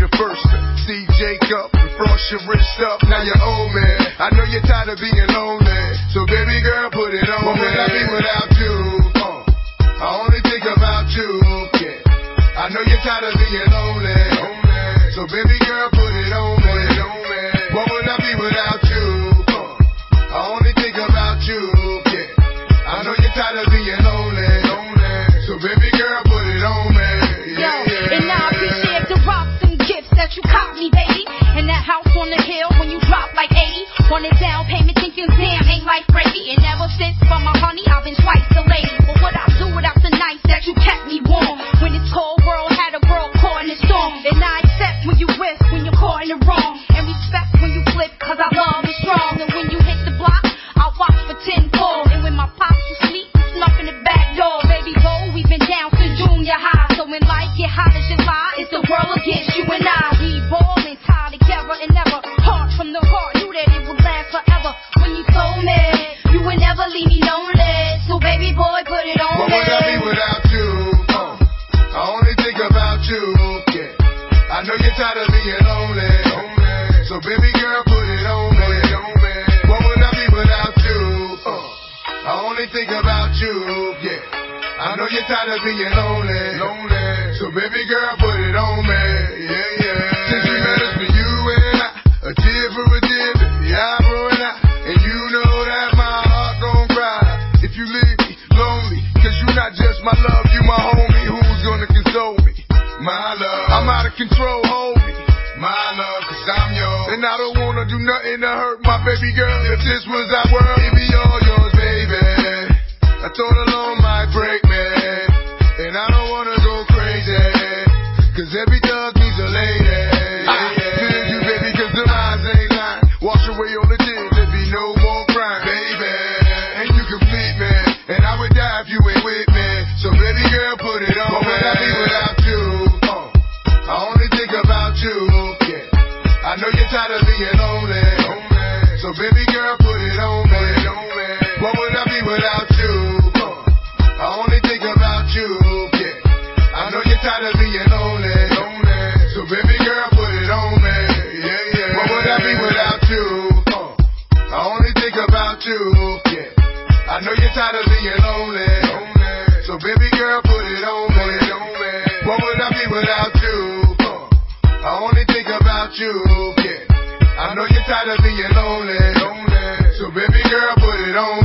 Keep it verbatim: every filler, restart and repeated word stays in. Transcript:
the first to see Jacob and frost your wrist up. Now you're old man, I know you're tired of being lonely, so baby girl, put it on. What would I be without you? Uh, I only think about you. Yeah, I know you're tired of being lonely, lonely. So baby girl, put it on me. What would I be without you? Uh, I only think about you. Yeah, I know you're tired of being lonely, lonely. So baby girl, put it on me. Yo, and I appreciate the rocks and gifts that you caught me, baby. And that house on the hill when you drop like eighty. On a down payment thinking, damn, ain't life gravy. And ever since for my honey, I've been twice the lady. But what I do without the nights that you kept me warm. When this cold world had a girl caught in the storm. And I accept when you whiff, when you're caught in the wrong. And respect when you flip, cause our love is strong. And when you hit the block, I'll watch for tenfold. And when my pops was asleep, snuff in the back door. Baby boy, we've been down since junior high. So when life get hot as July, it's the world against you and I. We ballin', tied together and never part from the heart. Knew that it would last forever. When you told me you would never leave me lonely, so baby boy, put it on what me. What would I be without you? Uh, I only think about you. Yeah, I know you're tired of being lonely, lonely. So baby girl, put it on me. What would I be without you? Uh, I only think about you. Yeah, I know you're tired of being lonely, lonely. So baby girl, put it on me. Yeah, yeah. Since we met, it's been you and I, a tear for a tear, baby, I brought out. And you know that my heart gon' cry if you leave me lonely. Cause you not just my love, you my homie. Who's gonna console me? My love, I'm out of control, hold me. My love, cause I'm yours. And I don't wanna do nothing to hurt my baby girl. If this was our world, it'd be all yours, baby. I thought alone might break me, and I don't wanna go crazy, cause every thug needs a lady. I feel you, baby, cause the lines ain't lying. Wash away all the tears, there be no more crying, baby. And you complete me, and I would die if you ain't with me. So baby girl, put it on. What would I be without you? Uh, I only think about you. Yeah, I know you're tired of being lonely, lonely. So baby girl, put it on me. What would I be without you? Uh, I only think about you. Yeah, I know you're tired of being lonely, lonely. So baby girl, put it on me. Yeah, yeah. What would I be without you? Uh, I only think about you. Yeah, I know you're tired of being lonely, lonely. So baby girl, put it on me. What would I be without you? Uh, I only think about you. Yeah, I know you're tired of being lonely, lonely. So baby girl, put it on me.